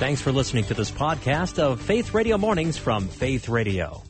Thanks for listening to this podcast of Faith Radio Mornings from Faith Radio.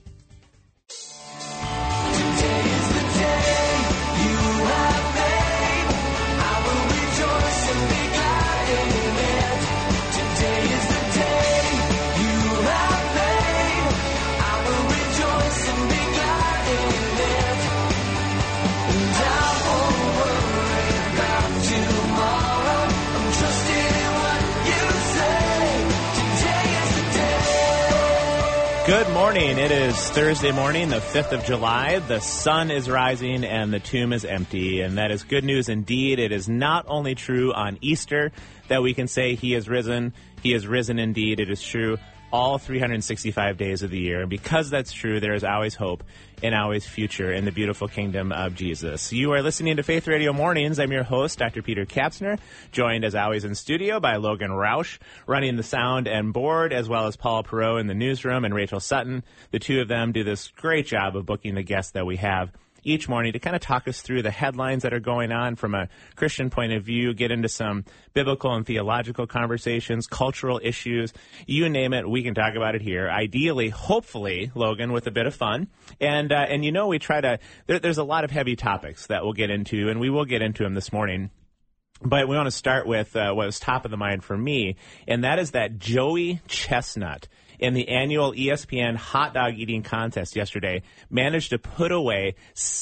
Good morning. It is Thursday morning, the 5th of July. The sun is rising and the tomb is empty, and that is good news indeed. It is not only true on Easter that we can say he is risen. He is risen indeed. It is true all 365 days of the year. And because that's true, there is always hope and always future in the beautiful kingdom of Jesus. You are listening to Faith Radio Mornings. I'm your host, Dr. Peter Kapsner, joined as always in studio by Logan Roush, running the sound and board, as well as Paul Perot in the newsroom and Rachel Sutton. The two of them do this great job of booking the guests that we have each morning to kind of talk us through the headlines that are going on from a Christian point of view, get into some biblical and theological conversations, cultural issues, you name it, we can talk about it here. Ideally, hopefully, Logan, with a bit of fun. And you know, we try to, there's a lot of heavy topics that we'll get into, and we will get into them this morning. But we want to start with what was top of the mind for me, and that is that Joey Chestnut in the annual ESPN hot dog eating contest yesterday managed to put away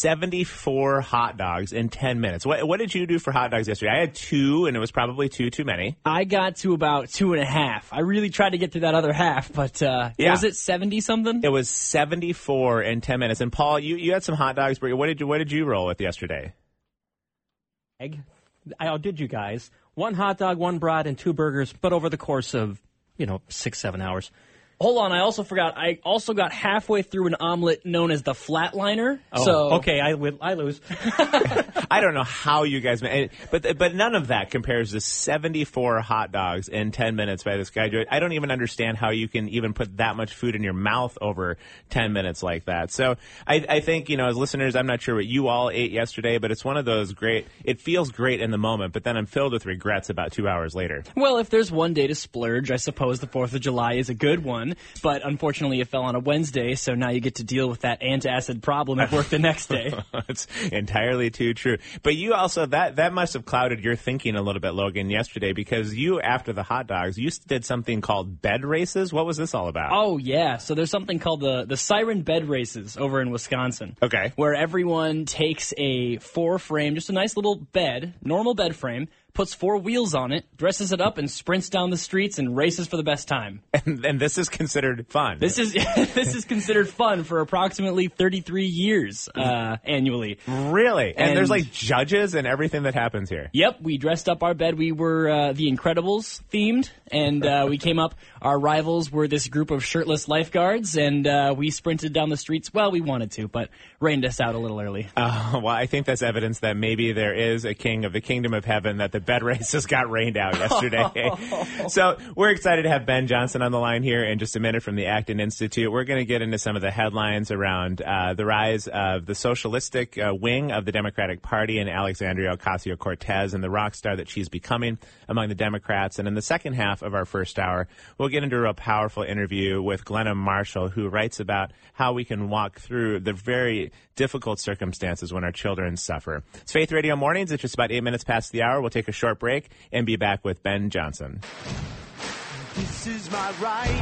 74 hot dogs in 10 minutes. What did you do for hot dogs yesterday? I had 2, and it was probably too many. I got to about 2.5. I really tried to get to that other half, but was it 70-something? It was 74 in 10 minutes. And Paul, you had some hot dogs. What did you roll with yesterday? I outdid you guys. 1 hot dog, 1 brat, and 2 burgers, but over the course of, 6-7 hours. Hold on, I also forgot. I also got halfway through an omelet known as the flatliner. Oh, so okay, I lose. I don't know how you guys, but none of that compares to 74 hot dogs in 10 minutes by this guy. I don't even understand how you can even put that much food in your mouth over 10 minutes like that. So I think, as listeners, I'm not sure what you all ate yesterday, but it's one of those it feels great in the moment, but then I'm filled with regrets about 2 hours later. Well, if there's one day to splurge, I suppose the 4th of July is a good one. But unfortunately, it fell on a Wednesday, so now you get to deal with that antacid problem at work the next day. It's entirely too true. But you also, that must have clouded your thinking a little bit, Logan, yesterday, because you, after the hot dogs, you did something called bed races. What was this all about? Oh, yeah. So there's something called the Siren Bed Races over in Wisconsin. Okay. Where everyone takes a 4-frame, just a nice little bed, normal bed frame, puts 4 wheels on it, dresses it up, and sprints down the streets and races for the best time. And this is considered fun. This is considered fun for approximately 33 years annually. Really? And there's like judges and everything that happens here. Yep, we dressed up our bed. We were the Incredibles themed, and we came up. Our rivals were this group of shirtless lifeguards, and we sprinted down the streets. Well, we wanted to, but rained us out a little early. Well, I think that's evidence that maybe there is a king of the kingdom of heaven, that the bed races got rained out yesterday. So we're excited to have Ben Johnson on the line here in just a minute from the Acton Institute. We're going to get into some of the headlines around the rise of the socialistic wing of the Democratic Party and Alexandria Ocasio-Cortez and the rock star that she's becoming among the Democrats. And in the second half of our first hour, we'll get into a real powerful interview with Glenna Marshall, who writes about how we can walk through the very difficult circumstances when our children suffer. It's Faith Radio Mornings. It's just about 8 minutes past the hour. We'll take a short break and be back with Ben Johnson. This is my right,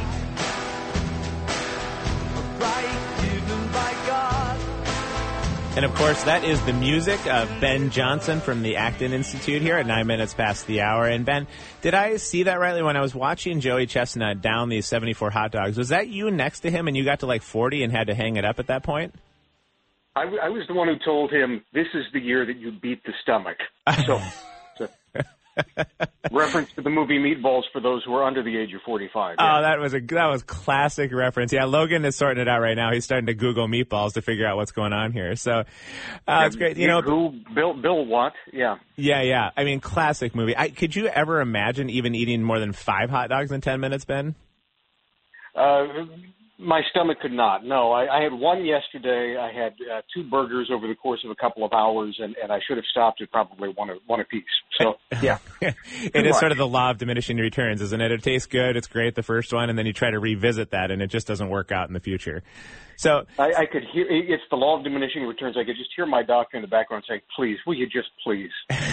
a right given by God. And, of course, that is the music of Ben Johnson from the Acton Institute here at 9 minutes past the hour. And, Ben, did I see that rightly when I was watching Joey Chestnut down these 74 hot dogs? Was that you next to him and you got to like 40 and had to hang it up at that point? I was the one who told him, this is the year that you beat the stomach. So, reference to the movie Meatballs for those who are under the age of 45. Yeah. Oh, that was classic reference. Yeah, Logan is sorting it out right now. He's starting to Google Meatballs to figure out what's going on here. So it's great. Who Bill what? Yeah. Yeah. I mean, classic movie. Could you ever imagine even eating more than 5 hot dogs in 10 minutes, Ben? My stomach could not. No, I had one yesterday. I had 2 burgers over the course of a couple of hours, and I should have stopped at probably one apiece. So, yeah. It is sort of the law of diminishing returns, isn't it? It tastes good, it's great the first one, and then you try to revisit that, and it just doesn't work out in the future. So I could hear, it's the law of diminishing returns. I could just hear my doctor in the background saying, please, will you just please?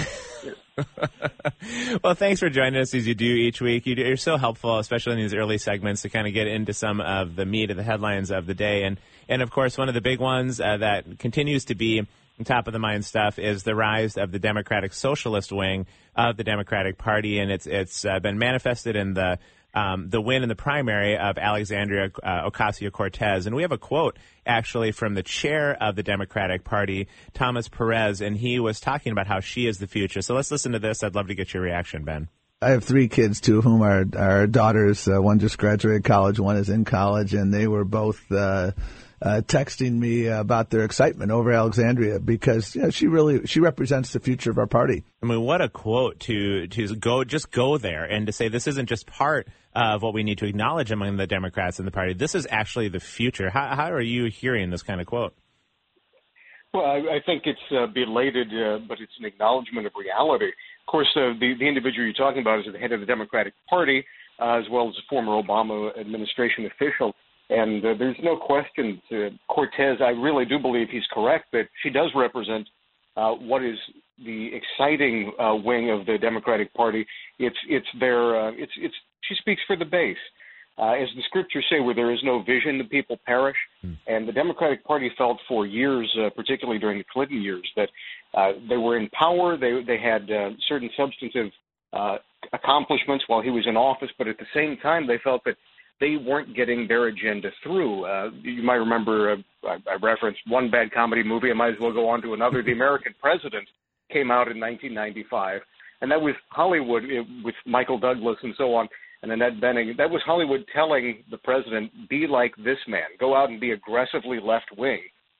Well, thanks for joining us as you do each week. You're so helpful, especially in these early segments, to kind of get into some of the meat of the headlines of the day. And of course, one of the big ones that continues to be top of the mind stuff is the rise of the Democratic Socialist wing of the Democratic Party, and it's been manifested in the win in the primary of Alexandria Ocasio-Cortez. And we have a quote, actually, from the chair of the Democratic Party, Thomas Perez, and he was talking about how she is the future. So let's listen to this. I'd love to get your reaction, Ben. I have 3 kids, 2 of whom are daughters. One just graduated college, one is in college, and they were both texting me about their excitement over Alexandria because she represents the future of our party. I mean, what a quote to go there and to say this isn't just part of what we need to acknowledge among the Democrats in the party. This is actually the future. How are you hearing this kind of quote? Well, I think it's belated, but it's an acknowledgement of reality. Of course, the individual you're talking about is the head of the Democratic Party, as well as a former Obama administration official. And there's no question Cortez, I really do believe he's correct that she does represent what is the exciting wing of the Democratic Party. She speaks for the base. As the scriptures say, where there is no vision, the people perish. And the Democratic Party felt for years, particularly during the Clinton years, that they were in power. They had certain substantive accomplishments while he was in office, but at the same time, they felt that they weren't getting their agenda through. You might remember I referenced one bad comedy movie. I might as well go on to another. The American President came out in 1995, and that was Hollywood with Michael Douglas and so on, and Annette Bening. That was Hollywood telling the president, be like this man. Go out and be aggressively left-wing.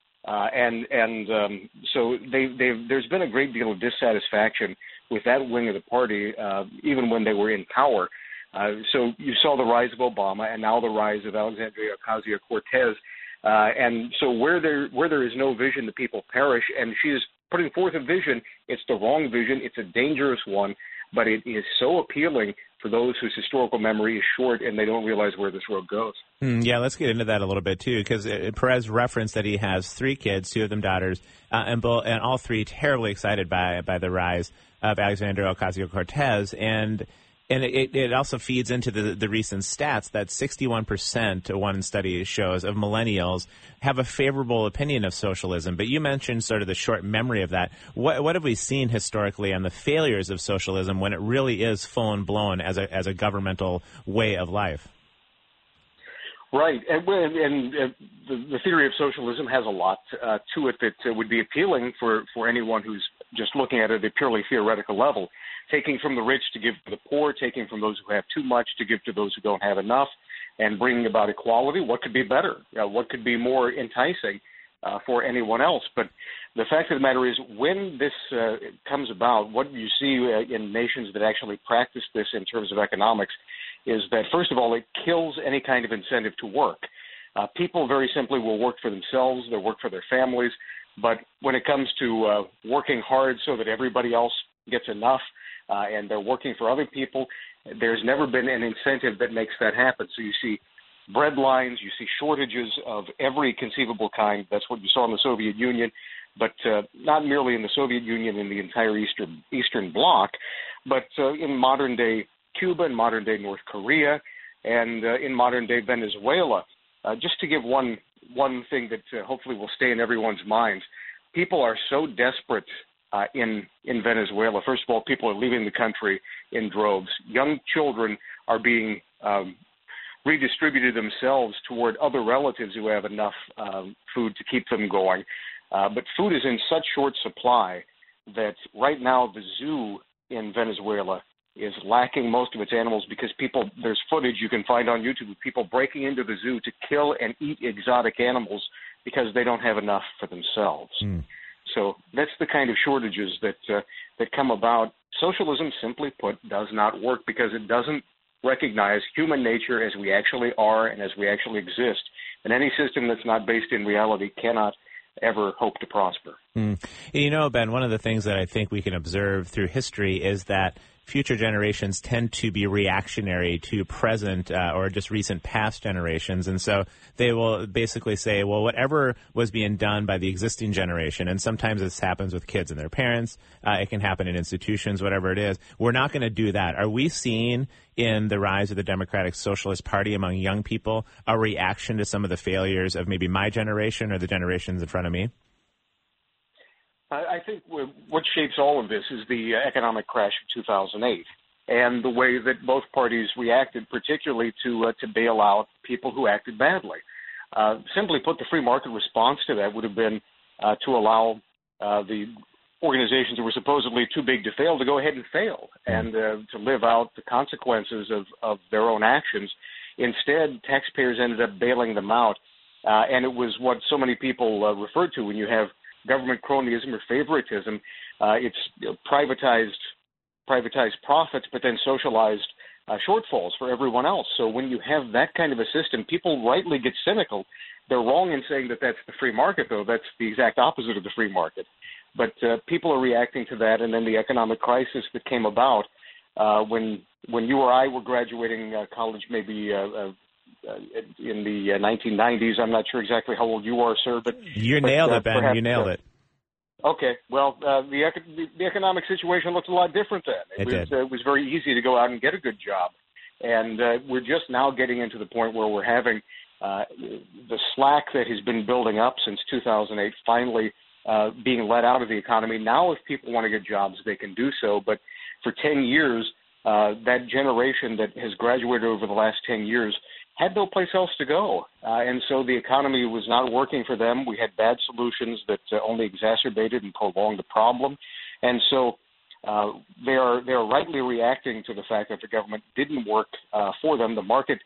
So there's been a great deal of dissatisfaction with that wing of the party, even when they were in power. So you saw the rise of Obama and now the rise of Alexandria Ocasio-Cortez. And so where there is no vision, the people perish. And she is putting forth a vision. It's the wrong vision. It's a dangerous one. But it is so appealing for those whose historical memory is short and they don't realize where this road goes. Yeah, let's get into that a little bit, too, because Perez referenced that he has 3 kids, 2 of them daughters, and all 3 terribly excited by the rise of Alexandria Ocasio-Cortez. And it also feeds into the recent stats that 61%, one study shows, of millennials have a favorable opinion of socialism. But you mentioned sort of the short memory of that. What have we seen historically on the failures of socialism when it really is full and blown as a governmental way of life? Right, and the theory of socialism has a lot to it that would be appealing for anyone who's just looking at it at a purely theoretical level. Taking from the rich to give to the poor, taking from those who have too much to give to those who don't have enough, and bringing about equality. What could be better? What could be more enticing for anyone else? But the fact of the matter is, when this comes about, what you see in nations that actually practice this in terms of economics is that, first of all, it kills any kind of incentive to work. People very simply will work for themselves, they'll work for their families, but when it comes to working hard so that everybody else gets enough, and they're working for other people, there's never been an incentive that makes that happen. So you see bread lines, you see shortages of every conceivable kind. That's what you saw in the Soviet Union, but not merely in the Soviet Union, in the entire Eastern Bloc, but in modern-day Cuba, in modern-day North Korea, and in modern-day Venezuela. Just to give one thing that hopefully will stay in everyone's minds, people are so desperate in Venezuela. First of all, people are leaving the country in droves. Young children are being redistributed themselves toward other relatives who have enough food to keep them going. But food is in such short supply that right now the zoo in Venezuela is lacking most of its animals because there's footage you can find on YouTube of people breaking into the zoo to kill and eat exotic animals because they don't have enough for themselves. So that's the kind of shortages that come about. Socialism, simply put, does not work because it doesn't recognize human nature as we actually are and as we actually exist. And any system that's not based in reality cannot ever hope to prosper. You know, Ben, one of the things that I think we can observe through history is that future generations tend to be reactionary to present or just recent past generations. And so they will basically say, well, whatever was being done by the existing generation, and sometimes this happens with kids and their parents, it can happen in institutions, whatever it is, we're not going to do that. Are we seeing in the rise of the Democratic Socialist Party among young people a reaction to some of the failures of maybe my generation or the generations in front of me? I think what shapes all of this is the economic crash of 2008 and the way that both parties reacted, particularly to bail out people who acted badly. Simply put, the free market response to that would have been to allow the organizations that were supposedly too big to fail to go ahead and fail and to live out the consequences of their own actions. Instead, taxpayers ended up bailing them out, and it was what so many people refer to when you have government cronyism or favoritism. It's privatized profits, but then socialized shortfalls for everyone else. So when you have that kind of a system, people rightly get cynical. They're wrong in saying that that's the free market, though. That's the exact opposite of the free market. But people are reacting to that, and then the economic crisis that came about when you or I were graduating college, maybe in the 1990s. I'm not sure exactly how old you are, sir, but you nailed it, Ben. You nailed it. Okay. Well, the economic situation looked a lot different then. It was very easy to go out and get a good job, and we're just now getting into the point where we're having the slack that has been building up since 2008 finally being let out of the economy. Now, if people want to get jobs, they can do so. But for 10 years, that generation that has graduated over the last 10 years had no place else to go. And so the economy was not working for them. We had bad solutions that only exacerbated and prolonged the problem. And so they are rightly reacting to the fact that the government didn't work for them. The market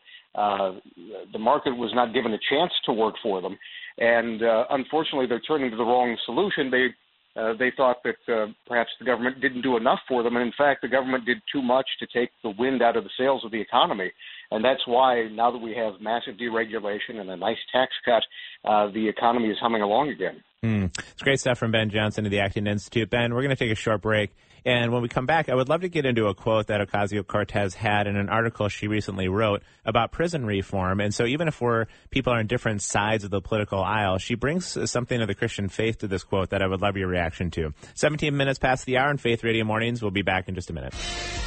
was not given a chance to work for them. And unfortunately, they're turning to the wrong solution. They thought that perhaps the government didn't do enough for them. And in fact, the government did too much to take the wind out of the sails of the economy. And that's why now that we have massive deregulation and a nice tax cut, the economy is humming along again. It's great stuff from Ben Johnson of the Acton Institute. Ben, we're going to take a short break. And when we come back, I would love to get into a quote that Ocasio-Cortez had in an article she recently wrote about prison reform. And so even if people are on different sides of the political aisle, she brings something of the Christian faith to this quote that I would love your reaction to. 17 minutes past the hour on Faith Radio Mornings. We'll be back in just a minute.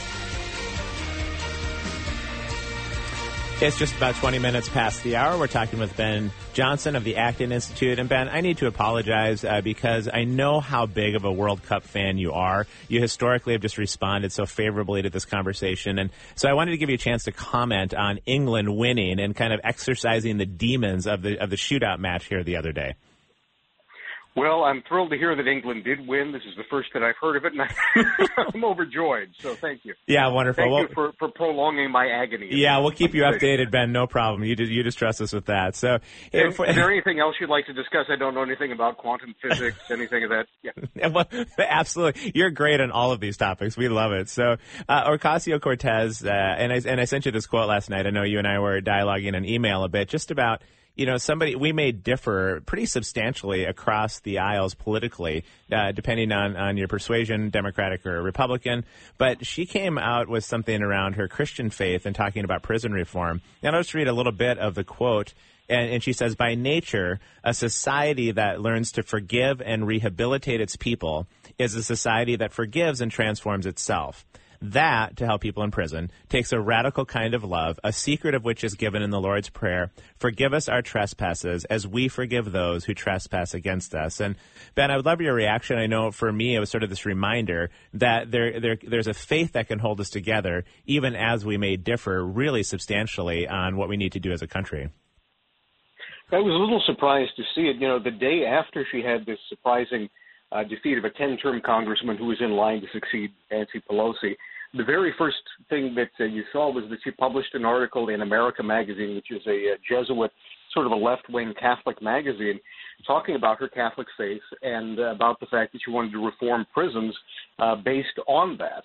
It's just about 20 minutes past the hour. We're talking with Ben Johnson of the Acton Institute. And Ben, I need to apologize because I know how big of a World Cup fan you are. You historically have just responded so favorably to this conversation. And so I wanted to give you a chance to comment on England winning and kind of exercising the demons of the shootout match here the other day. Well, I'm thrilled to hear that England did win. This is the first that I've heard of it, and I'm overjoyed. So thank you. Yeah, wonderful. Thank you for prolonging my agony. Yeah, we'll keep you updated, Ben. No problem. You just trust us with that. So, is there anything else you'd like to discuss? I don't know anything about quantum physics, anything of that. Yeah. Well, absolutely. You're great on all of these topics. We love it. So, Ocasio-Cortez, and I sent you this quote last night. I know you and I were dialoguing an email a bit just about, we may differ pretty substantially across the aisles politically, depending on your persuasion, Democratic or Republican. But she came out with something around her Christian faith and talking about prison reform. And I'll just read a little bit of the quote. And she says, by nature, a society that learns to forgive and rehabilitate its people is a society that forgives and transforms itself. That, to help people in prison, takes a radical kind of love, a secret of which is given in the Lord's Prayer. Forgive us our trespasses as we forgive those who trespass against us. And, Ben, I would love your reaction. I know for me it was sort of this reminder that there's a faith that can hold us together, even as we may differ really substantially on what we need to do as a country. I was a little surprised to see it. The day after she had this surprising defeat of a 10-term congressman who was in line to succeed Nancy Pelosi, the very first thing that you saw was that she published an article in America Magazine, which is a Jesuit, sort of a left-wing Catholic magazine, talking about her Catholic faith and about the fact that she wanted to reform prisons based on that.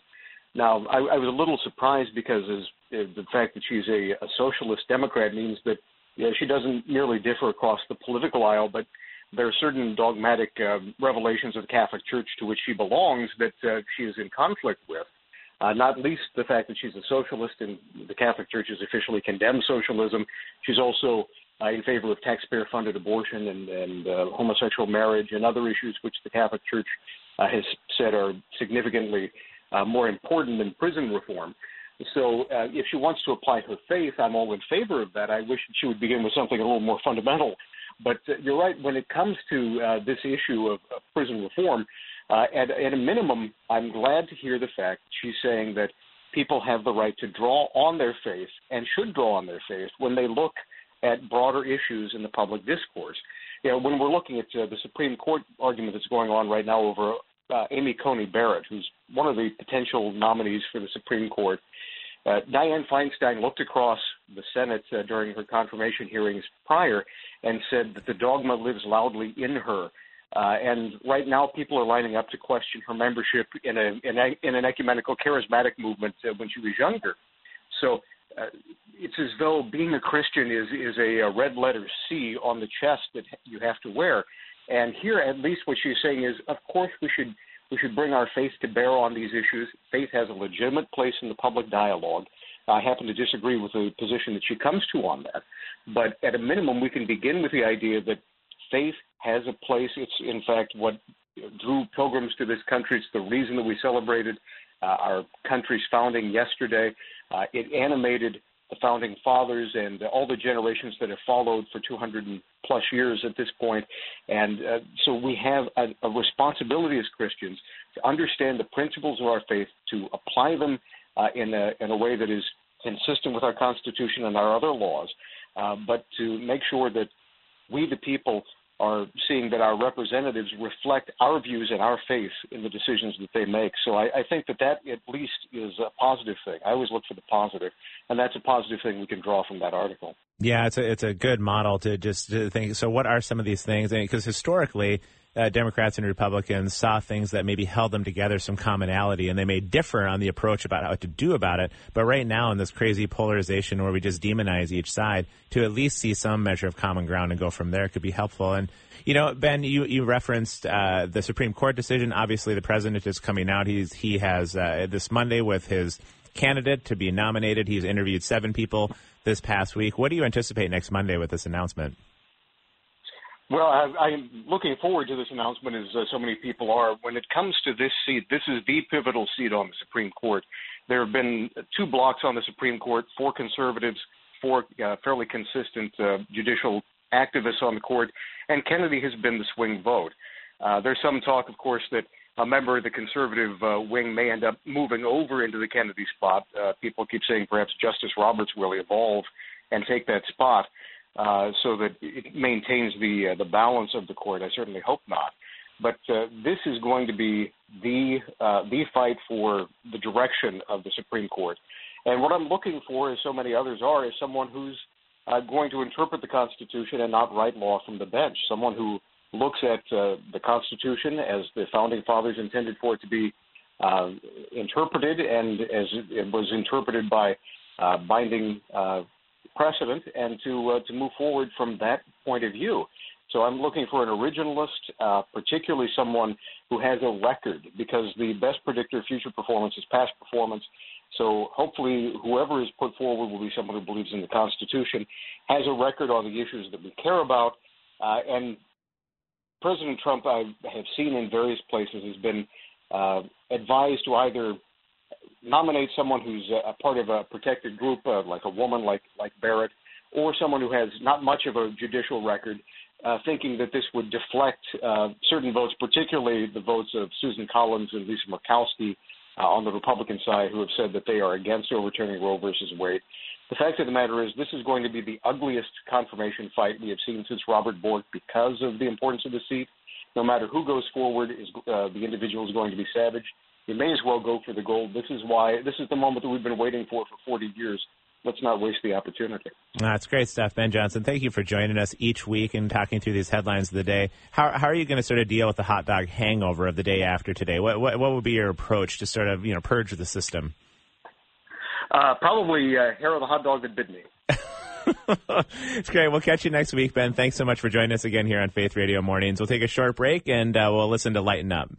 Now, I was a little surprised because the fact that she's a socialist Democrat means that she doesn't merely differ across the political aisle, but there are certain dogmatic revelations of the Catholic Church to which she belongs that she is in conflict with. Not least the fact that she's a socialist, and the Catholic Church has officially condemned socialism. She's also in favor of taxpayer-funded abortion and homosexual marriage and other issues which the Catholic Church has said are significantly more important than prison reform. So if she wants to apply her faith, I'm all in favor of that. I wish she would begin with something a little more fundamental. But you're right, when it comes to this issue of prison reform, at a minimum, I'm glad to hear the fact she's saying that people have the right to draw on their faith and should draw on their faith when they look at broader issues in the public discourse. When we're looking at the Supreme Court argument that's going on right now over Amy Coney Barrett, who's one of the potential nominees for the Supreme Court, Dianne Feinstein looked across the Senate during her confirmation hearings prior and said that the dogma lives loudly in her. And right now, people are lining up to question her membership in an ecumenical charismatic movement when she was younger. So it's as though being a Christian is a red letter C on the chest that you have to wear. And here, at least, what she's saying is, of course, we should bring our faith to bear on these issues. Faith has a legitimate place in the public dialogue. I happen to disagree with the position that she comes to on that. But at a minimum, we can begin with the idea that faith has a place. It's, in fact, what drew pilgrims to this country. It's the reason that we celebrated our country's founding yesterday. It animated the founding fathers and all the generations that have followed for 200+ years at this point. And so we have a responsibility as Christians to understand the principles of our faith, to apply them in a way that is consistent with our Constitution and our other laws, but to make sure that we, the people, are seeing that our representatives reflect our views and our faith in the decisions that they make. So I think that at least is a positive thing. I always look for the positive, and that's a positive thing we can draw from that article. Yeah, it's a good model to think. So what are some of these things? Because historically, Democrats and Republicans saw things that maybe held them together, some commonality, and they may differ on the approach about how to do about it. But right now, in this crazy polarization where we just demonize each side, to at least see some measure of common ground and go from there could be helpful. And, Ben, you referenced the Supreme Court decision. Obviously, the president is coming out. He has this Monday with his candidate to be nominated. He's interviewed 7 people this past week. What do you anticipate next Monday with this announcement? Well, I'm looking forward to this announcement, as so many people are. When it comes to this seat, this is the pivotal seat on the Supreme Court. There have been 2 blocks on the Supreme Court, 4 conservatives, 4 fairly consistent judicial activists on the court, and Kennedy has been the swing vote. There's some talk, of course, that a member of the conservative wing may end up moving over into the Kennedy spot. People keep saying perhaps Justice Roberts will evolve and take that spot. So that it maintains the balance of the court. I certainly hope not. But this is going to be the fight for the direction of the Supreme Court. And what I'm looking for, as so many others are, is someone who's going to interpret the Constitution and not write law from the bench, someone who looks at the Constitution as the Founding Fathers intended for it to be interpreted, and as it was interpreted by binding precedent, and to move forward from that point of view. So I'm looking for an originalist, particularly someone who has a record, because the best predictor of future performance is past performance. So hopefully whoever is put forward will be someone who believes in the Constitution, has a record on the issues that we care about, and President Trump, I have seen in various places, has been advised to either nominate someone who's a part of a protected group, like a woman like Barrett, or someone who has not much of a judicial record, thinking that this would deflect certain votes, particularly the votes of Susan Collins and Lisa Murkowski on the Republican side, who have said that they are against overturning Roe versus Wade. The fact of the matter is this is going to be the ugliest confirmation fight we have seen since Robert Bork because of the importance of the seat. No matter who goes forward, the individual is going to be savage. You may as well go for the gold. This is the moment that we've been waiting for 40 years. let's not waste the opportunity. That's great stuff, Ben Johnson. Thank you for joining us each week and talking through these headlines of the day. How are you going to sort of deal with the hot dog hangover of the day after today? What would be your approach to sort of purge the system? Probably hair of the hot dog that bit me. It's great. We'll catch you next week, Ben. Thanks so much for joining us again here on Faith Radio Mornings. We'll take a short break and we'll listen to Lighten Up.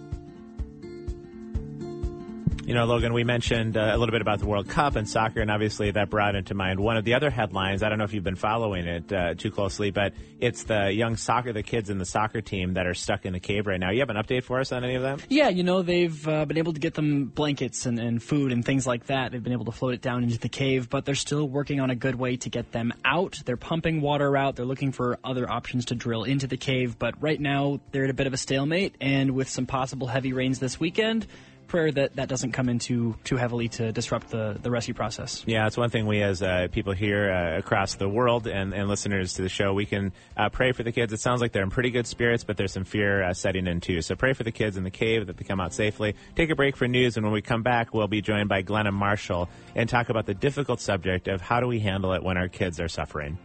Logan, we mentioned a little bit about the World Cup and soccer, and obviously that brought into mind one of the other headlines. I don't know if you've been following it too closely, but it's the kids in the soccer team that are stuck in the cave right now. You have an update for us on any of that? Yeah, they've been able to get them blankets and food and things like that. They've been able to float it down into the cave, but they're still working on a good way to get them out. They're pumping water out. They're looking for other options to drill into the cave, but right now they're at a bit of a stalemate, and with some possible heavy rains this weekend, prayer that doesn't come in too heavily to disrupt the rescue process. Yeah, it's one thing we as people here across the world and listeners to the show, we can pray for the kids. It sounds like they're in pretty good spirits, but there's some fear setting in too. So pray for the kids in the cave that they come out safely. Take a break for news, and when we come back, we'll be joined by Glenna Marshall and talk about the difficult subject of how do we handle it when our kids are suffering.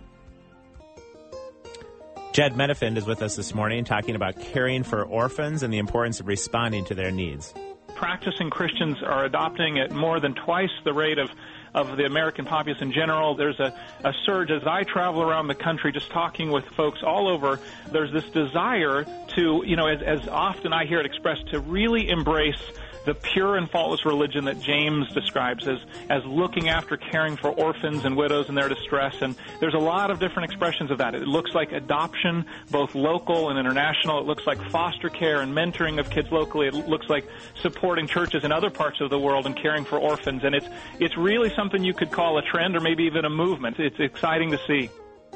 Jed Medefind is with us this morning talking about caring for orphans and the importance of responding to their needs. Practicing Christians are adopting at more than twice the rate of the American populace in general. There's a surge. As I travel around the country just talking with folks all over, there's this desire to, as often I hear it expressed, to really embrace the pure and faultless religion that James describes as looking after, caring for orphans and widows in their distress. And there's a lot of different expressions of that. It looks like adoption, both local and international. It looks like foster care and mentoring of kids locally. It looks like supporting churches in other parts of the world and caring for orphans. And it's really something you could call a trend or maybe even a movement. It's exciting to see.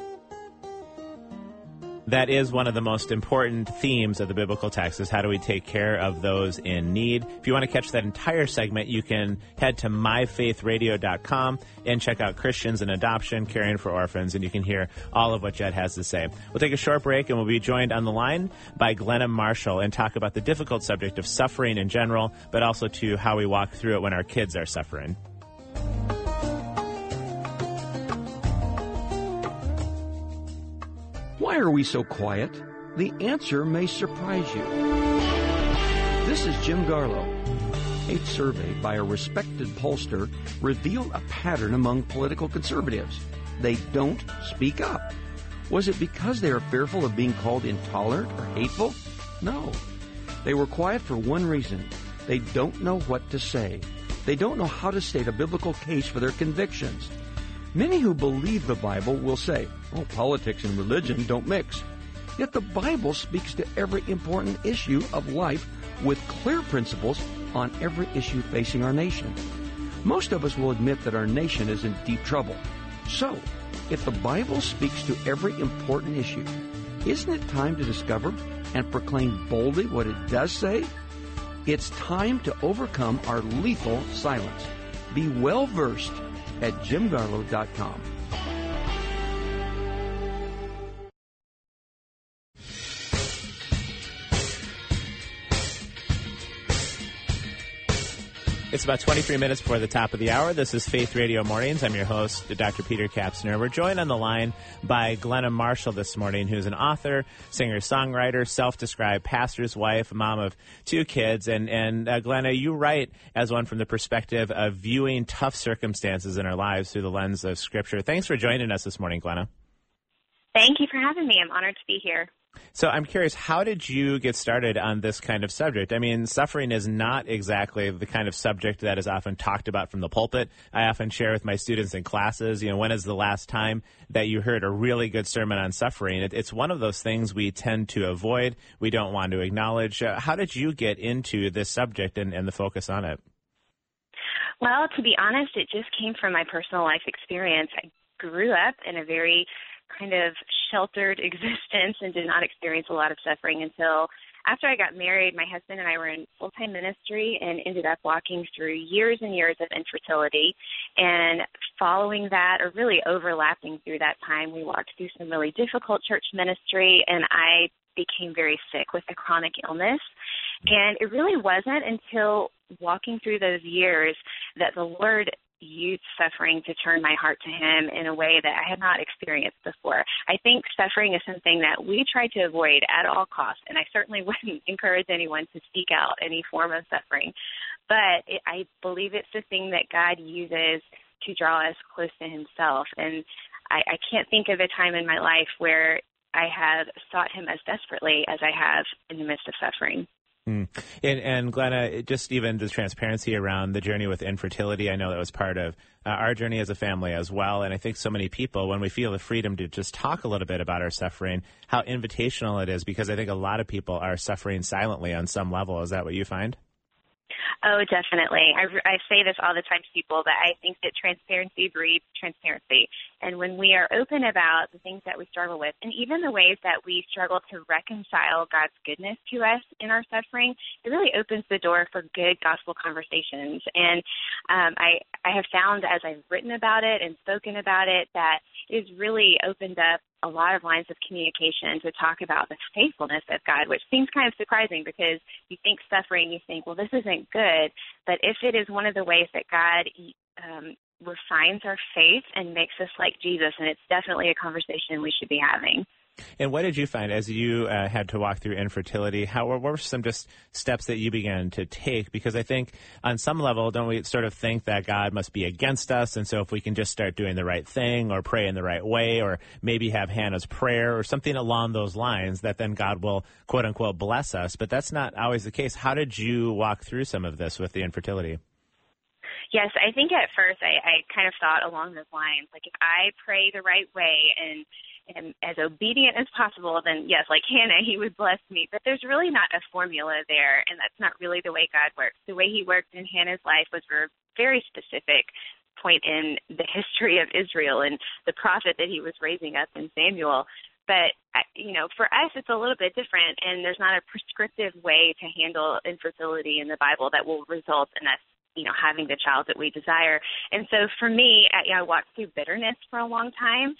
That is one of the most important themes of the biblical text, is how do we take care of those in need. If you want to catch that entire segment, you can head to myfaithradio.com and check out Christians in Adoption, Caring for Orphans, and you can hear all of what Jed has to say. We'll take a short break, and we'll be joined on the line by Glenna Marshall and talk about the difficult subject of suffering in general, but also to how we walk through it when our kids are suffering. Why are we so quiet? The answer may surprise you. This is Jim Garlow. A survey by a respected pollster revealed a pattern among political conservatives. They don't speak up. Was it because they are fearful of being called intolerant or hateful? No. They were quiet for one reason. They don't know what to say. They don't know how to state a biblical case for their convictions. Many who believe the Bible will say, politics and religion don't mix. Yet the Bible speaks to every important issue of life with clear principles on every issue facing our nation. Most of us will admit that our nation is in deep trouble. So, if the Bible speaks to every important issue, isn't it time to discover and proclaim boldly what it does say? It's time to overcome our lethal silence. Be well-versed at jimgarlow.com. It's about 23 minutes before the top of the hour. This is Faith Radio Mornings. I'm your host, Dr. Peter Kapsner. We're joined on the line by Glenna Marshall this morning, who's an author, singer-songwriter, self-described pastor's wife, mom of 2 kids. And Glenna, you write as one from the perspective of viewing tough circumstances in our lives through the lens of Scripture. Thanks for joining us this morning, Glenna. Thank you for having me. I'm honored to be here. So I'm curious, how did you get started on this kind of subject? I mean, suffering is not exactly the kind of subject that is often talked about from the pulpit. I often share with my students in classes, when is the last time that you heard a really good sermon on suffering? It's one of those things we tend to avoid, we don't want to acknowledge. How did you get into this subject and the focus on it? Well, to be honest, it just came from my personal life experience. I grew up in a very kind of sheltered existence and did not experience a lot of suffering until after I got married. My husband and I were in full-time ministry and ended up walking through years and years of infertility. And following that, or really overlapping through that time, we walked through some really difficult church ministry, and I became very sick with a chronic illness. And it really wasn't until walking through those years that the Lord used suffering to turn my heart to him in a way that I had not experienced before. I think suffering is something that we try to avoid at all costs, and I certainly wouldn't encourage anyone to seek out any form of suffering. But I believe it's the thing that God uses to draw us close to himself. And I can't think of a time in my life where I have sought him as desperately as I have in the midst of suffering. And Glenna, just even the transparency around the journey with infertility, I know that was part of our journey as a family as well. And I think so many people, when we feel the freedom to just talk a little bit about our suffering, how invitational it is, because I think a lot of people are suffering silently on some level. Is that what you find? Oh, definitely. I say this all the time to people, that I think that transparency breeds transparency. And when we are open about the things that we struggle with, and even the ways that we struggle to reconcile God's goodness to us in our suffering, it really opens the door for good gospel conversations. And I have found, as I've written about it and spoken about it, that it has really opened up a lot of lines of communication to talk about the faithfulness of God, which seems kind of surprising because you think suffering, you think, well, this isn't good. But if it is one of the ways that God refines our faith and makes us like Jesus, and it's definitely a conversation we should be having. And what did you find as you had to walk through infertility? What were some just steps that you began to take? Because I think on some level, don't we sort of think that God must be against us? And so if we can just start doing the right thing or pray in the right way, or maybe have Hannah's prayer or something along those lines, that then God will, quote unquote, bless us. But that's not always the case. How did you walk through some of this with the infertility? Yes, I think at first I kind of thought along those lines, like if I pray the right way and as obedient as possible, then yes, like Hannah, he would bless me. But there's really not a formula there, and that's not really the way God works. The way he worked in Hannah's life was for a very specific point in the history of Israel and the prophet that he was raising up in Samuel. But, for us, it's a little bit different, and there's not a prescriptive way to handle infertility in the Bible that will result in us having the child that we desire. And so for me, I walked through bitterness for a long time,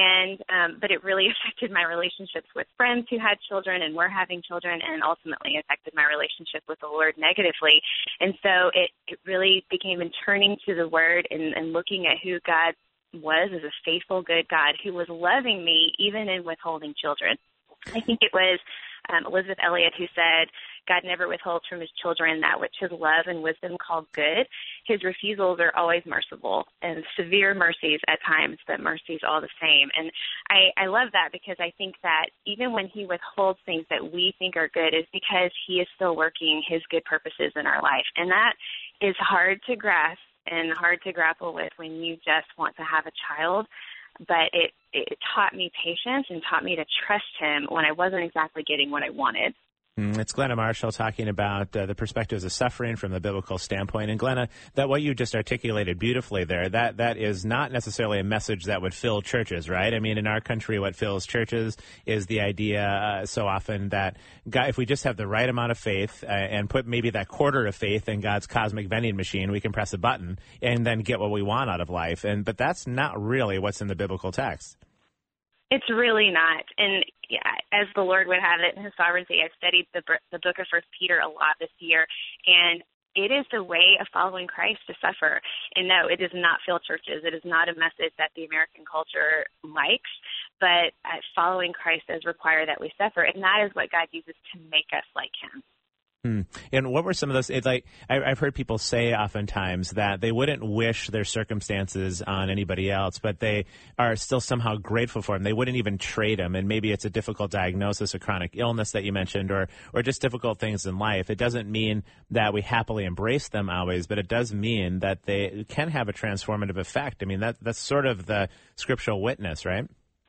but it really affected my relationships with friends who had children and were having children, and ultimately affected my relationship with the Lord negatively. And so it really became in turning to the Word and looking at who God was as a faithful, good God who was loving me even in withholding children. I think it was Elizabeth Elliot who said, God never withholds from his children that which his love and wisdom call good. His refusals are always merciful, and severe mercies at times, but mercies all the same. And I love that, because I think that even when he withholds things that we think are good, is because he is still working his good purposes in our life. And that is hard to grasp and hard to grapple with when you just want to have a child. But it taught me patience and taught me to trust him when I wasn't exactly getting what I wanted. It's Glenna Marshall talking about the perspectives of suffering from the biblical standpoint. And Glenna, that what you just articulated beautifully there, that is not necessarily a message that would fill churches, right? I mean, in our country, what fills churches is the idea so often that God, if we just have the right amount of faith and put maybe that quarter of faith in God's cosmic vending machine, we can press a button and then get what we want out of life. But that's not really what's in the biblical text. It's really not. And as the Lord would have it in his sovereignty, I've studied the book of 1 Peter a lot this year, and it is the way of following Christ to suffer. And no, it does not fill churches. It is not a message that the American culture likes, but following Christ does require that we suffer, and that is what God uses to make us like him. And what were some of those? I've heard people say oftentimes that they wouldn't wish their circumstances on anybody else, but they are still somehow grateful for them. They wouldn't even trade them. And maybe it's a difficult diagnosis, a chronic illness that you mentioned, or just difficult things in life. It doesn't mean that we happily embrace them always, but it does mean that they can have a transformative effect. I mean, that's sort of the scriptural witness, right?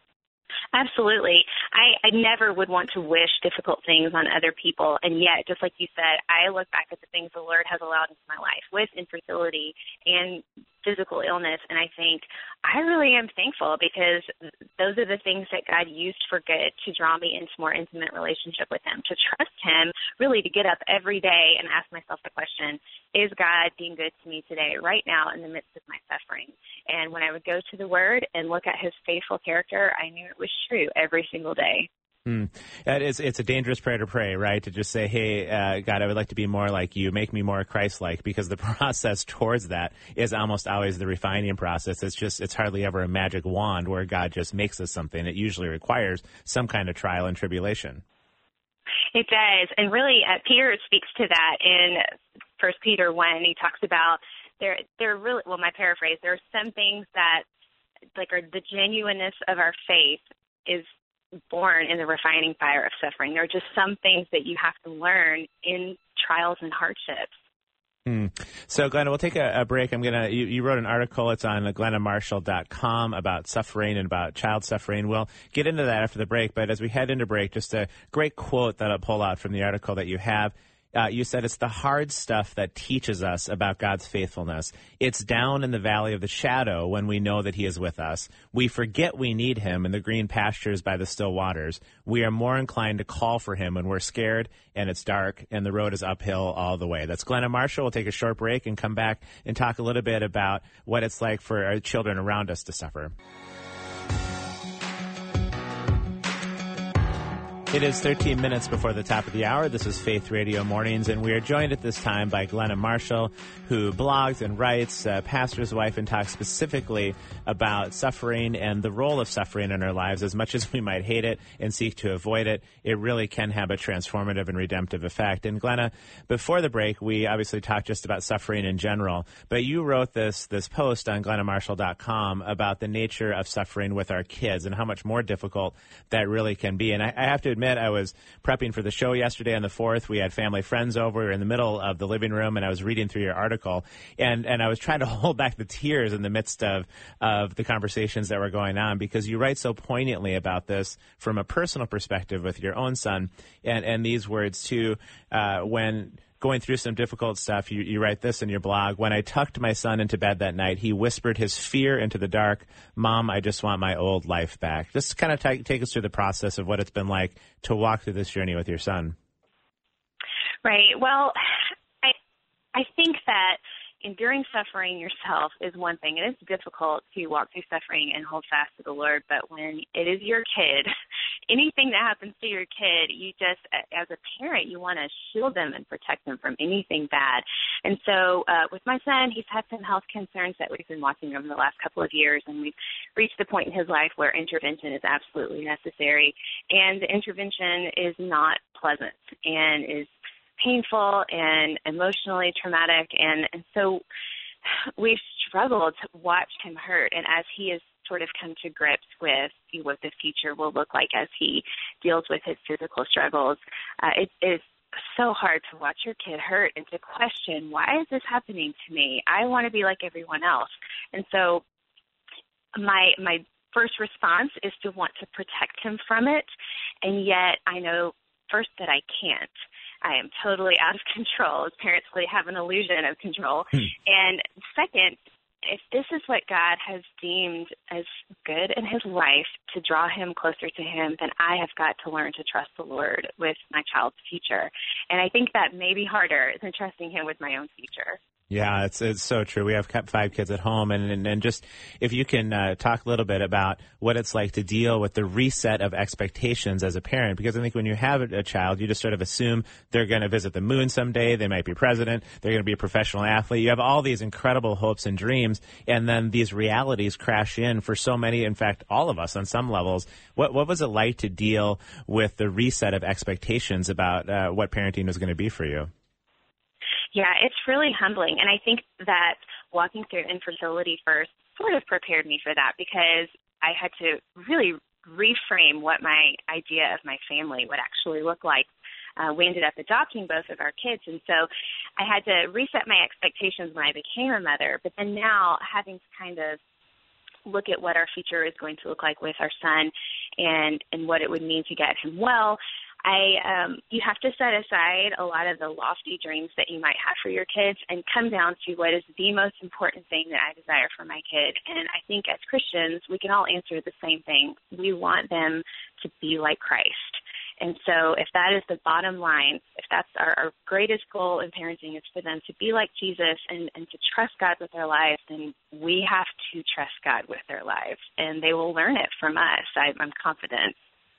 Absolutely. I never would want to wish difficult things on other people. And yet, just like you said, I look back at the things the Lord has allowed into my life with infertility and physical illness, and I think I really am thankful, because those are the things that God used for good to draw me into more intimate relationship with him, to trust him, really to get up every day and ask myself the question, is God being good to me today, right now, in the midst of my suffering? And when I would go to the Word and look at his faithful character, I knew it was true every single day. It's a dangerous prayer to pray, right? To just say, hey, God, I would like to be more like you. Make me more Christ-like, because the process towards that is almost always the refining process. It's hardly ever a magic wand where God just makes us something. It usually requires some kind of trial and tribulation. It does. And really, Peter speaks to that in 1 Peter 1. He talks about there really, well, my paraphrase, there are some things that, like, are the genuineness of our faith is born in the refining fire of suffering. There are just some things that you have to learn in trials and hardships. So, Glenna, we'll take a break. You wrote an article. It's on GlennaMarshall.com about suffering and about child suffering. We'll get into that after the break. But as we head into break, just a great quote that I'll pull out from the article that you have. You said it's the hard stuff that teaches us about God's faithfulness. It's down in the valley of the shadow when we know that he is with us. We forget we need him in the green pastures by the still waters. We are more inclined to call for him when we're scared and it's dark and the road is uphill all the way. That's Glenna Marshall. We'll take a short break and come back and talk a little bit about what it's like for our children around us to suffer. It is 13 minutes before the top of the hour. This is Faith Radio Mornings, and we are joined at this time by Glenna Marshall, who blogs and writes, pastor's wife, and talks specifically about suffering and the role of suffering in our lives. As much as we might hate it and seek to avoid it, it really can have a transformative and redemptive effect. And Glenna, before the break, we obviously talked just about suffering in general, but you wrote this post on GlennaMarshall.com about the nature of suffering with our kids and how much more difficult that really can be. And I have to admit, I was prepping for the show yesterday on the 4th. We had family friends over. We were in the middle of the living room, and I was reading through your article, and I was trying to hold back the tears in the midst of the conversations that were going on, because you write so poignantly about this from a personal perspective with your own son, and these words too, when going through some difficult stuff, you write this in your blog. When I tucked my son into bed that night, he whispered his fear into the dark. Mom, I just want my old life back. Just kind of take us through the process of what it's been like to walk through this journey with your son. Right. Well, I think that enduring suffering yourself is one thing. It is difficult to walk through suffering and hold fast to the Lord, but when it is your kid, anything that happens to your kid, you just, as a parent, you want to shield them and protect them from anything bad. And so with my son, he's had some health concerns that we've been watching over the last couple of years, and we've reached the point in his life where intervention is absolutely necessary. And the intervention is not pleasant and is painful and emotionally traumatic, and so we've struggled to watch him hurt. And as he has sort of come to grips with what the future will look like as he deals with his physical struggles, it is so hard to watch your kid hurt and to question, why is this happening to me? I want to be like everyone else. And so my first response is to want to protect him from it, and yet I know first that I can't. I am totally out of control. As parents, we have an illusion of control. And second, if this is what God has deemed as good in his life to draw him closer to him, then I have got to learn to trust the Lord with my child's future. And I think that may be harder than trusting him with my own future. Yeah, it's so true. We have 5 kids at home, and just if you can talk a little bit about what it's like to deal with the reset of expectations as a parent, because I think when you have a child, you just sort of assume they're going to visit the moon someday, they might be president, they're going to be a professional athlete. You have all these incredible hopes and dreams, and then these realities crash in for so many, in fact, all of us on some levels. What was it like to deal with the reset of expectations about what parenting was going to be for you? Yeah, it's really humbling. And I think that walking through infertility first sort of prepared me for that, because I had to really reframe what my idea of my family would actually look like. We ended up adopting both of our kids, and so I had to reset my expectations when I became a mother. But then now, having to kind of look at what our future is going to look like with our son and what it would mean to get him well, you have to set aside a lot of the lofty dreams that you might have for your kids and come down to what is the most important thing that I desire for my kid. And I think as Christians, we can all answer the same thing. We want them to be like Christ. And so if that is the bottom line, if that's our greatest goal in parenting is for them to be like Jesus and to trust God with their lives, then we have to trust God with their lives. And they will learn it from us. I'm confident.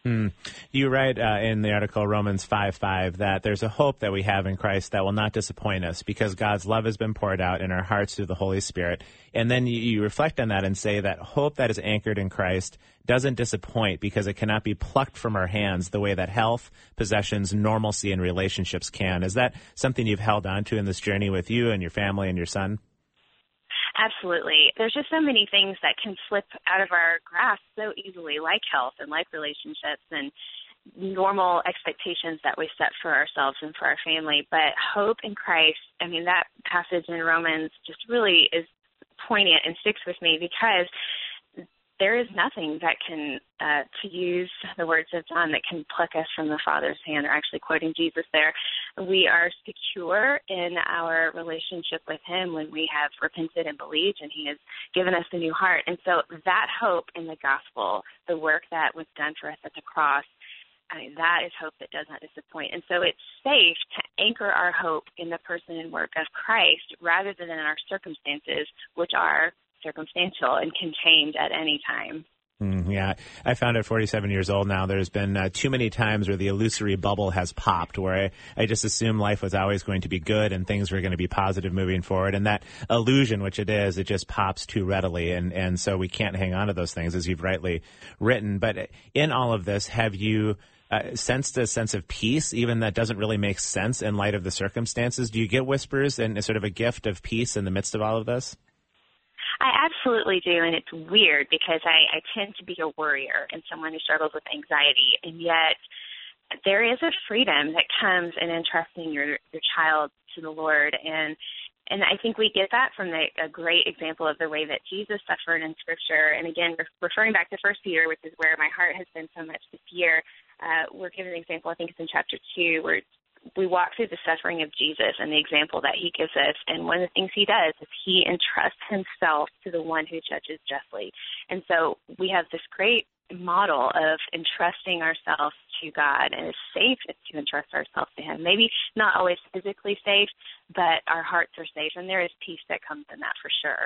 You write in the article Romans 5:5 that there's a hope that we have in Christ that will not disappoint us because God's love has been poured out in our hearts through the Holy Spirit. And then you reflect on that and say that hope that is anchored in Christ doesn't disappoint because it cannot be plucked from our hands the way that health, possessions, normalcy, and relationships can. Is that something you've held on to in this journey with you and your family and your son? Absolutely. There's just so many things that can slip out of our grasp so easily, like health and like relationships and normal expectations that we set for ourselves and for our family. But hope in Christ, I mean, that passage in Romans just really is poignant and sticks with me because there is nothing that can, to use the words of John, that can pluck us from the Father's hand, or actually quoting Jesus there. We are secure in our relationship with him when we have repented and believed, and he has given us a new heart. And so that hope in the gospel, the work that was done for us at the cross, that is hope that does not disappoint. And so it's safe to anchor our hope in the person and work of Christ rather than in our circumstances, which are circumstantial and can change at any time. Yeah, I found at 47 years old now, there's been too many times where the illusory bubble has popped, where I just assumed life was always going to be good and things were going to be positive moving forward. And that illusion, which it is, it just pops too readily. And so we can't hang on to those things, as you've rightly written. But in all of this, have you sensed a sense of peace, even that doesn't really make sense in light of the circumstances? Do you get whispers and sort of a gift of peace in the midst of all of this? I absolutely do, and it's weird because I tend to be a worrier and someone who struggles with anxiety, and yet there is a freedom that comes in entrusting your child to the Lord, and I think we get that from a great example of the way that Jesus suffered in Scripture. And again, referring back to 1 Peter, which is where my heart has been so much this year, we're given an example, I think it's in chapter 2, where we walk through the suffering of Jesus and the example that he gives us. And one of the things he does is he entrusts himself to the one who judges justly. And so we have this great model of entrusting ourselves to God, and it's safe to entrust ourselves to him. Maybe not always physically safe, but our hearts are safe, and there is peace that comes in that for sure.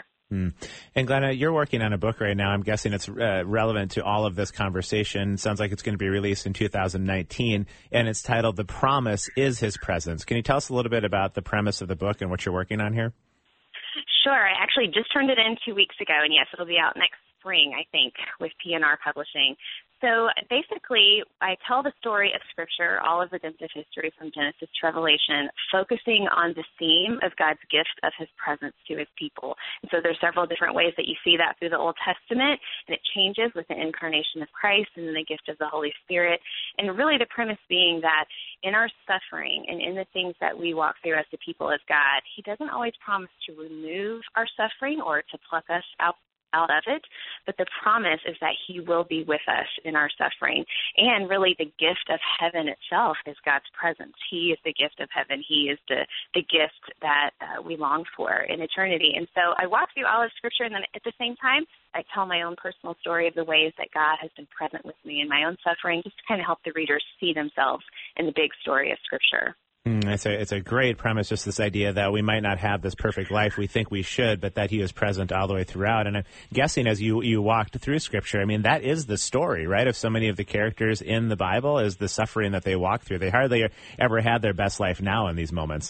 And Glenna, you're working on a book right now. I'm guessing it's relevant to all of this conversation. Sounds like it's going to be released in 2019, and it's titled "The Promise is His Presence." Can you tell us a little bit about the premise of the book and what you're working on here? Sure. I actually just turned it in 2 weeks ago, and yes, it'll be out next spring, I think, with P&R Publishing. So basically, I tell the story of Scripture, all of redemptive history from Genesis to Revelation, focusing on the theme of God's gift of his presence to his people. And so there's several different ways that you see that through the Old Testament, and it changes with the incarnation of Christ and the gift of the Holy Spirit. And really the premise being that in our suffering and in the things that we walk through as the people of God, he doesn't always promise to remove our suffering or to pluck us out of it, but the promise is that he will be with us in our suffering. And really the gift of heaven itself is God's presence. He is the gift of heaven. He is the gift that we long for in eternity. And so I walk through all of Scripture, and then at the same time, I tell my own personal story of the ways that God has been present with me in my own suffering, just to kind of help the readers see themselves in the big story of Scripture. It's a great premise, just this idea that we might not have this perfect life we think we should, but that he is present all the way throughout. And I'm guessing as you walked through Scripture, I mean, that is the story, right, of so many of the characters in the Bible, is the suffering that they walk through. They hardly ever had their best life now in these moments.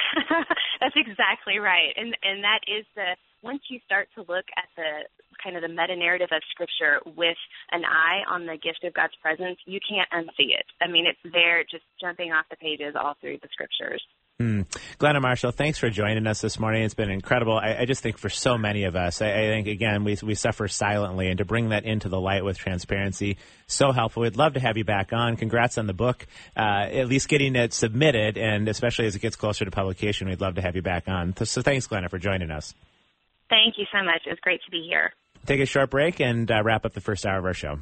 That's exactly right. And that is once you start to look at the kind of the meta-narrative of Scripture with an eye on the gift of God's presence, you can't unsee it. I mean, it's there just jumping off the pages all through the Scriptures. Glenna Marshall, thanks for joining us this morning. It's been incredible. I just think for so many of us, I think, again, we suffer silently, and to bring that into the light with transparency, so helpful. We'd love to have you back on. Congrats on the book, at least getting it submitted, and especially as it gets closer to publication, we'd love to have you back on. So thanks, Glenna, for joining us. Thank you so much. It was great to be here. Take a short break and wrap up the first hour of our show.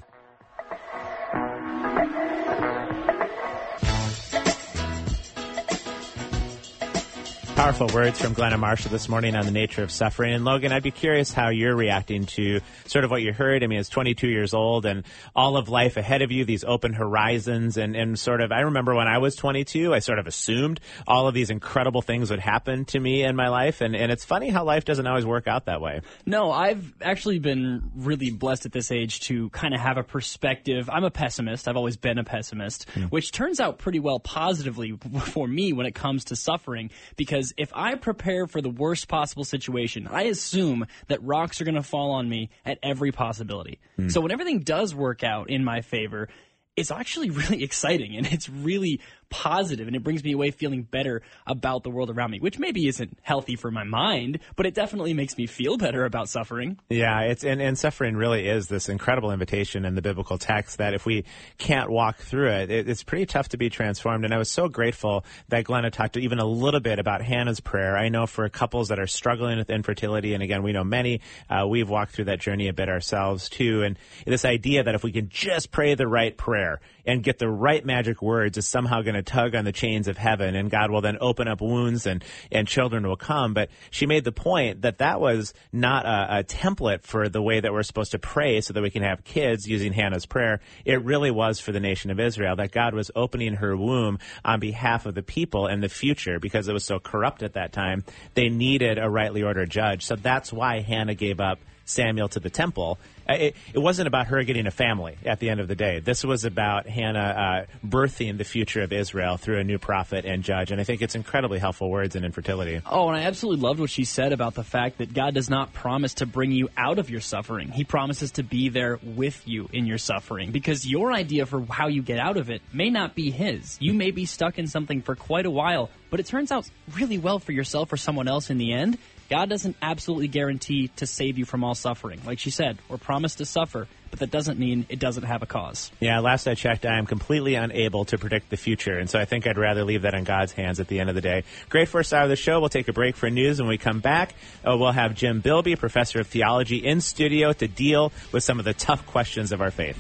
Powerful words from Glenna Marshall this morning on the nature of suffering. And Logan, I'd be curious how you're reacting to sort of what you heard. I mean, it's 22 years old and all of life ahead of you, these open horizons, and sort of, I remember when I was 22, I sort of assumed all of these incredible things would happen to me in my life. And it's funny how life doesn't always work out that way. No, I've actually been really blessed at this age to kind of have a perspective. I'm a pessimist. I've always been a pessimist, which turns out pretty well positively for me when it comes to suffering, because if I prepare for the worst possible situation, I assume that rocks are going to fall on me at every possibility. So when everything does work out in my favor, it's actually really exciting and it's really positive, and it brings me away feeling better about the world around me, which maybe isn't healthy for my mind, but it definitely makes me feel better about suffering. Yeah, and suffering really is this incredible invitation in the biblical text that if we can't walk through it, it's pretty tough to be transformed. And I was so grateful that Glenna talked even a little bit about Hannah's prayer. I know for couples that are struggling with infertility, and again, we know many, we've walked through that journey a bit ourselves too, and this idea that if we can just pray the right prayer and get the right magic words, is somehow going to tug on the chains of heaven, and God will then open up wounds and children will come. But she made the point that that was not a template for the way that we're supposed to pray so that we can have kids using Hannah's prayer. It really was for the nation of Israel, that God was opening her womb on behalf of the people and the future, because it was so corrupt at that time. They needed a rightly ordered judge. So that's why Hannah gave up Samuel to the temple. It wasn't about her getting a family at the end of the day. This was about Hannah birthing the future of Israel through a new prophet and judge. And I think it's incredibly helpful words in infertility. Oh, and I absolutely loved what she said about the fact that God does not promise to bring you out of your suffering. He promises to be there with you in your suffering, because your idea for how you get out of it may not be His. You may be stuck in something for quite a while, but it turns out really well for yourself or someone else in the end. God doesn't absolutely guarantee to save you from all suffering. Like she said, we're promised to suffer, but that doesn't mean it doesn't have a cause. Yeah, last I checked, I am completely unable to predict the future, and so I think I'd rather leave that in God's hands at the end of the day. Great first hour of the show. We'll take a break for news. When we come back, we'll have Jim Bilby, professor of theology, in studio to deal with some of the tough questions of our faith.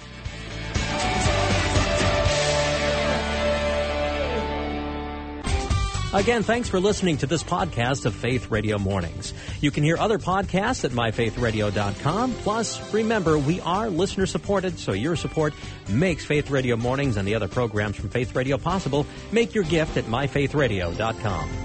Again, thanks for listening to this podcast of Faith Radio Mornings. You can hear other podcasts at myfaithradio.com. Plus, remember, we are listener-supported, so your support makes Faith Radio Mornings and the other programs from Faith Radio possible. Make your gift at myfaithradio.com.